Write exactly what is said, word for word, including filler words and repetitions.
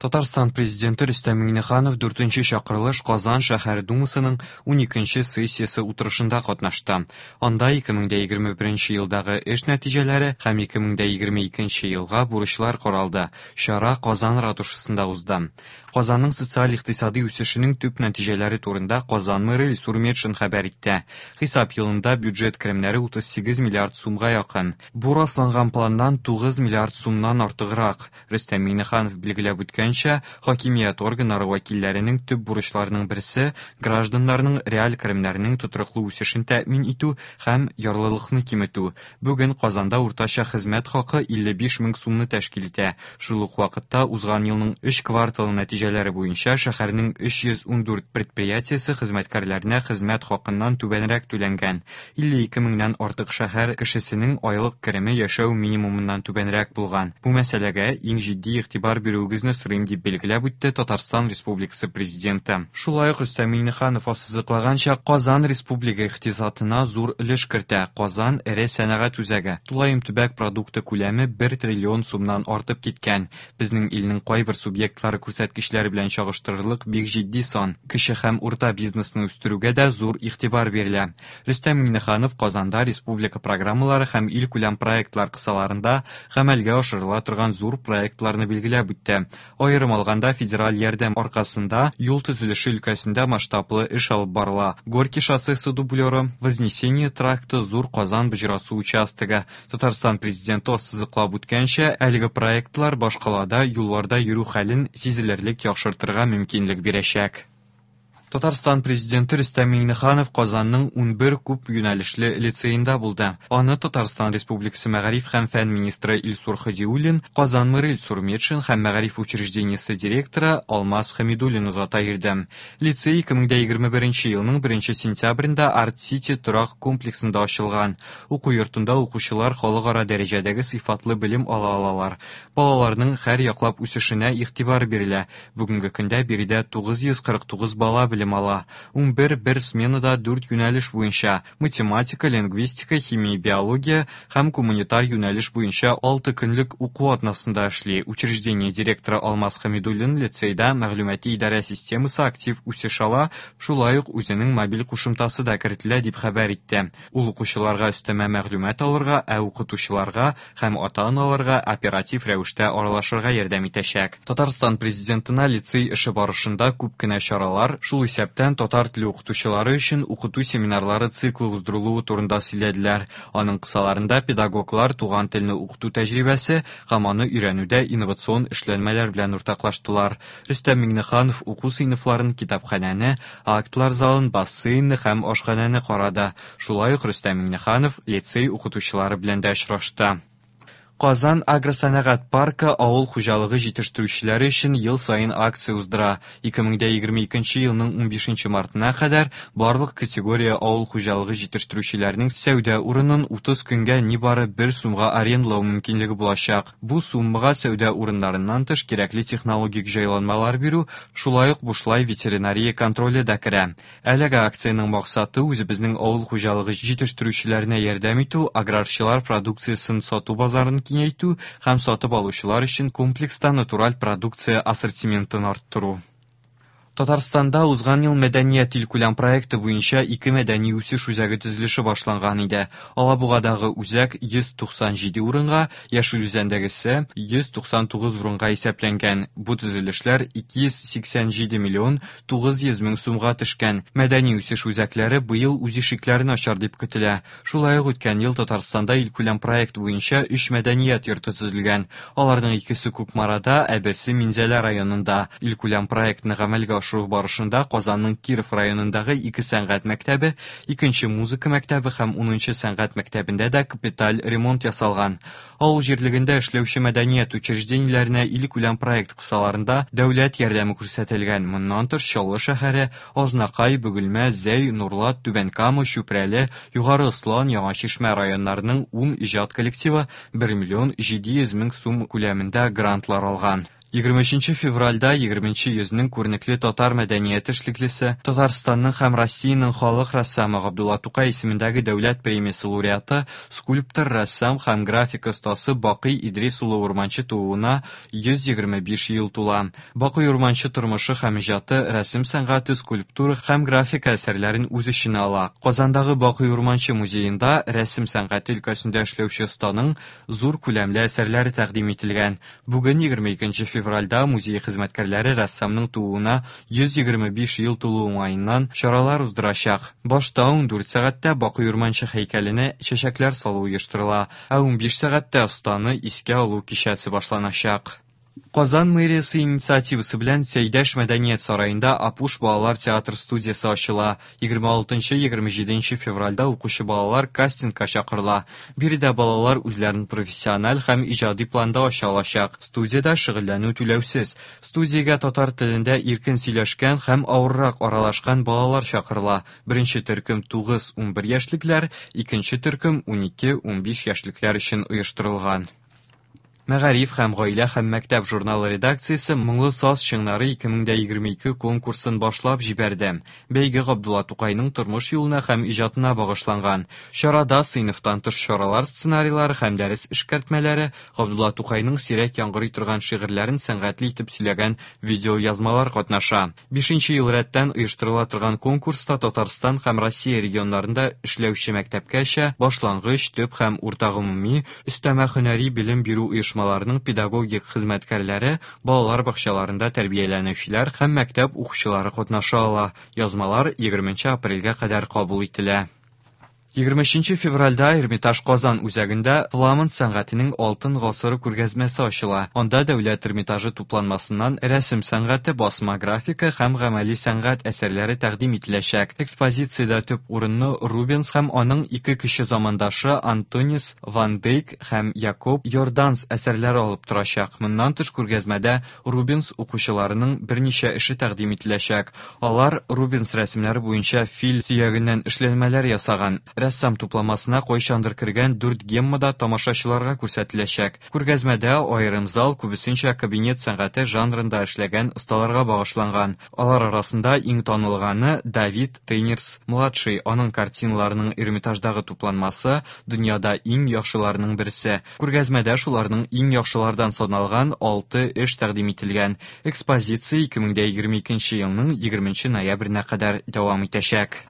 Татарстан президенты Рөстәм Миңнеханов дүртенче чакырылыш Казан шәһәр думасының уникенче сессиясе утырышында катнашты. Анда ике мең егерме беренче елдагы эш нәтиҗәләре һәм ике мең егерме икенче елга бурычлар каралды. Чара Казан ратушасында узды. Казанның социаль-икътисади үсешенең төп нәтиҗәләре турында Казан мэры Илсур Метшин хәбәр итте. Хисап елында бюджет керемнәре утыз сигез миллиард сумга якын. Бу расланган планнан тугыз миллиард сумнан артыграк. Рөстәм Миңнеханов билгеләп үткәнчә, хакимият органнары вәкилләренең төп бурычларының берсе гражданнарның реаль керемнәренең тотрыклы үсешен тәэмин итү һәм ярлылыкны киметү. Бүген Казанда уртача хезмәт хакы илле биш мең сумны тәшкил итә. Шул ук вакытта узган елның өч кварталы нәтиҗәләре буенча шәһәрнең өч йөз ун дүрт предприятиесе хезмәткәрләренә хезмәт хакыннан түбәнрәк түләнгән. илле ике меңнән артык шәһәр кешесенең айлык кереме яшәү минимумыннан түбәнрәк булган. Бу мәсьәләгә иң җитди игътибар бирүегезне сорыйм дип билгеләп үтте Татарстан Республикасы президенты. Шулай ук Рөстәм Миңнеханов ассызыклаганча, Казан республика икътисадына зур өлеш кертә. Казан эре сәнәгать үзәге. Тулаем төбәк продукты күләме бер триллион сумнан артып киткән. Безнең илнең кайбер субъектлары күрсәткечләре белән чагыштырырлык бик җитди сан. Кече һәм урта бизнесны үстерүгә дә зур игътибар бирелә. Рөстәм Миңнеханов Казанда республика программалары һәм ил күләм проектлар кысаларында гамәлгә ашырыла торган зур проектларны билгеләп үтте. Аерым алганда федераль ярдәм аркасында юл төзелеше өлкәсендә масштаблы эш алып барыла. Горький шоссесы дублеры, Вознесение тракты, Зур Казан бөҗрасу участогы. Татарстан президенты ассызыклап үткәнчә, әлеге проектлар башкалада юлларда йөрү хәлен сизелерлек яхшыртырга мөмкинлек бирәчәк. Татарстан президенты Рөстәм Миңнеханов Казанның унбер күп юнәлешле лицейында булды. Аны Татарстан Республикасы Мәгариф һәм фән министры Илсур Хәдиуллин, Казан мэры Илсур Метшин һәм Мәгариф учреждениесе директоры Алмаз Хәмидуллин озата йөрде. Лицей ике мең егерме беренче елның беренче сентябрендә Арт-Сити торак комплексында ачылган. Уку йортында укучылар халыкара дәрәҗәдәге сыйфатлы белем ала алалар. Балаларның һәр яклап үсешенә игътибар бирелә. Бүгенге көндә биредә тугыз йөз кырык тугыз бала белем ала. унбер бер сменада дүрт юнәлеш буенча математика, лингвистика, химия, биология һәм гуманитар юнәлеш буенча алты көнлек уку атнасында эшли. Учреждение директоры Алмаз Хәмидуллин лицейда мәгълүмати идарә системасы актив үсеш ала, шулай ук үзенең мобиль кушымтасы да кертелә дип хәбәр итте. Ул укучыларга өстәмә мәгълүмат алырга, ә укытучыларга һәм ата-аналарга оператив рәвештә аралашырга ярдәм итәчәк. Татарстан президентына лицей эше барышында күп кенә чаралар, шул исәптән татар теле укытучылары өчен укыту семинарлары циклы уздырылуы турында сөйләделәр. Аның кысаларында педагоглар туган телне укыту тәҗрибәсе һәм аны өйрәнүдә инновацион эшләнмәләр белән уртаклаштылар. Рөстәм Миңнеханов уку сыйныфларын, китапханәне, актлар залын, бассейнны һәм ашханәне карады. Шулай ук Рөстәм Миңнеханов лицей укытучылары белән дә очрашты. Казан агросәнәгать паркы авыл хуҗалыгы җитештерүчеләре өчен ел сайын акция уздыра. ике мең егерме икенче елның унбишенче мартына кадәр барлык категория авыл хуҗалыгы җитештерүчеләренең сәүдә урынын утыз көнгә нибары бер сумга арендалау мөмкинлеге булачак. Бу суммага сәүдә урыннарыннан тыш кирәкле технологик җайланмалар бирү, шулай ук бушлай ветеринария контроле да керә. Әлеге акциянең максаты үзебезнең авыл хуҗалыгы җитештерүчеләренә ярдәм итү, аграрчылар продукциясын сату базарын киңәйтү һәм сатып алучылар өчен комплекста натураль продукция ассортиментын арттыру. Татарстанда узган ел мәдәният ил күләм проекты буенча ике мәдәни үсеш үзәге төзелеше башланган иде. Алабугадагы үзәк йөз туксан җиде урынга, Яшел Үзәндәгесе йөз туксан тугыз урынга исәпләнгән. Бу төзелешләр ике йөз сиксән җиде миллион тугыз йөз мең сумга төшкән. Мәдәни үсеш үзәкләре быел үз ишекләрен ачар дип көтелә. Шулай ук үткән ел Татарстанда ил күләм проект буенча өч мәдәният йорты төзелгән. Аларның икесе Күкмарада, ә берсе Минзәлә районында. Ил күләм проектны гамәлгә ашыру барышында Казанның Киров районындагы ике сәнгать мәктәбе, икенче музыка мәктәбе һәм унынчы сәнгать мәктәбендә дә капиталь ремонт ясалган. Авыл җирлегендә эшләүче мәдәният учреждениеләренә ил күләм проект кысаларында дәүләт ярдәме күрсәтелгән. Моннан тыш Чаллы шәһәре, Азнакай, Бөгелмә, Зәй, Нурлат, Түбән Кама, Чүпрәле, Югары Ослан, Яңа Чишмә районнарының ун иҗат коллективы бер миллион җиде йөз мең сум күләмендә грантлар алган. егерме өченче февральдә егерменче йөзнең күренекле татар мәдәният эшлеклесе, Татарстанның һәм Россиянең халык рәссамы Габдулла Тукай исемендәге дәүләт премиясе лауреаты, скульптор, рәссам һәм график остасы Бакый Идрис улы Урманчы тууына йөз егерме биш ел тула. Бакый Урманчы тормышы һәм иҗаты, рәсем сәнгате, скульптура һәм график әсәрләрен үз эченә ала. Казандагы Бакый Урманчы музеенда рәсем сәнгате өлкәсендә эшләүче останың зур күләмле әсәрләре тәкъдим ителгән. Бүген егерме икенче февральдә музей хезмәткәрләре рәссамның тууына йөз егерме биш ел тулу уңаеннан чаралар уздырачак. Башта ун дүрт сәгатьтә Бакый Урманчы һәйкәленә чәчәкләр салу оештырыла, ә ун биш сәгатьтә останы искә алу кичәсе башланачак. Казан мэриясе инициативасы белән Сәйдәш мәдәният сараенда Апуш балалар театр студиясы ачыла. егерме алтынчы - егерме җиденче февральдә укучы балалар кастингка чакырыла. Биредә балалар үзләрен профессиональ һәм иҗади планда ача алачак. Студиядә шөгыльләнү түләүсез. Студиягә татар телендә иркен сөйләшкән һәм авыррак аралашкан балалар чакырыла. Беренче төркем тугыз - ун бер яшьлекләр, икенче төркем ун ике - ун биш яшьлекләр өчен оештырылган. Мәгариф һәм гаилә һәм мәктәп журналы редакциясе Моңлы саз чыңнары ике мең егерме ике конкурсын башлап җибәрде. Бәйге Габдулла Тукайның тормыш юлына һәм иҗатына багышланган. Чарада сыйныфтан тыш чаралар сценарийлары һәм дәрес эшкәртмәләре, Габдулла Тукайның сирәк яңгырый торган шигырьләрен сәнгатьле итеп сөйләгән видеоязмалар катнаша. бишенче ел рәттән оештырыла торган конкурста Татарстан һәм Россия регионнарында эшләүче мәктәпкәчә башлангыч, төп һәм урта гомуми, өстәмә һөнәри белем бирү оешмаларының педагогик хезмәткәрләре, балалар бакчаларында тәрбияләнүчеләр һәм мәктәп укучылары катнаша ала. Язмалар егерменче апрельгә кадәр кабул ителә. егерме өченче февральдә Эрмитаж Казан үзәгендә фламанд сәнгатенең алтын гасыры күргәзмәсе ачыла. Анда дәүләт Эрмитажы тупланмасыннан рәсем сәнгате, басма графика һәм гамәли сәнгать әсәрләре тәкъдим ителәчәк. Экспозициядә төп урынны Рубенс һәм аның ике кече замандашы Антонис Ван Дейк һәм Якоб Йорданс әсәрләре алып торачак. Моннан тыш күргәзмәдә Рубенс укучыларының берничә эше тәкъдим ителәчәк. Алар Рубенс рәсемнәре буенча фил сөягеннән эшләнмәләр ясаган. Рәссам тупламасына кайчандыр кергән дүрт геммада тамашачыларга күрсәтеләчәк. Күргәзмәдә аерым зал күбесенчә кабинет сәнгате жанрында эшләгән осталарга багышланган. Алар арасында иң танылганы Давид Тейнерс младший. Аның картиналарының Эрмитаждагы тупланмасы дөньяда иң яхшыларының берсе. Күргәзмәдә шуларның иң яхшылардан саналган алты эш тәкъдим ителгән. Экспозиция ике мең егерме икенче елның егерменче ноябренә кадәр дәвам итәчәк.